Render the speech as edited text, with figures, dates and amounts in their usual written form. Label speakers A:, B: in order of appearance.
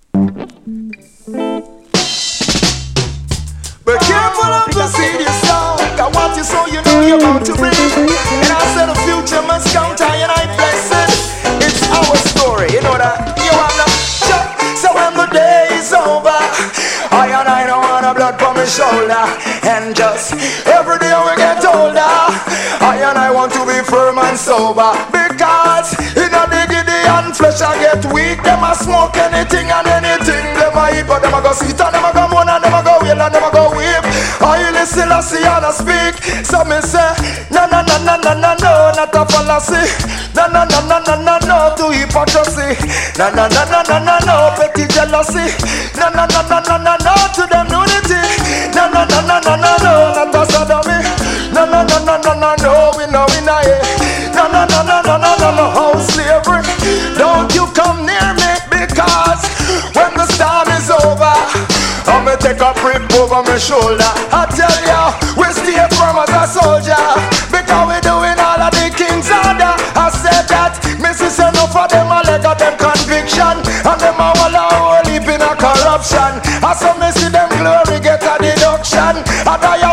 A: Be careful of the seed you sow. Got what you sow, you know you're about to reap. And I said the future must count high and I bless it. It's our story, you know that. You want to check. So when the day is over, I don't want a blood from my shoulder. And just every day we get older, I want to be firm and sober. Because in a diggity and flesh I get weak. Them a smoke anything and anything. Them a eat but them a go sit and them a go moan and them a go wail and them a go weep. I listen, I see and I speak. So me say, no, no, no, no, no, no, no, not a fallacy. No, no, no, no, no, no, no, to hypocrisy. No, no, no, no, no, no, no, petty jealousy. No, no, no, no, no, no, no, to them nudity. No, no, no, no, no, no, no, not a sodomy. No, no, no, no, no, no, no, we know, yeah. No, no, no, no, no, no, no, no, house slavery. Don't you come near me because when the storm is over, I'ma take a grip over my shoulder. I tell ya, we stay firm as a soldier because we doing all of the king's order. I said that, missus enough of them a leg of them conviction, and them a whole heap in a corruption. I saw me see them glory get a deduction. I die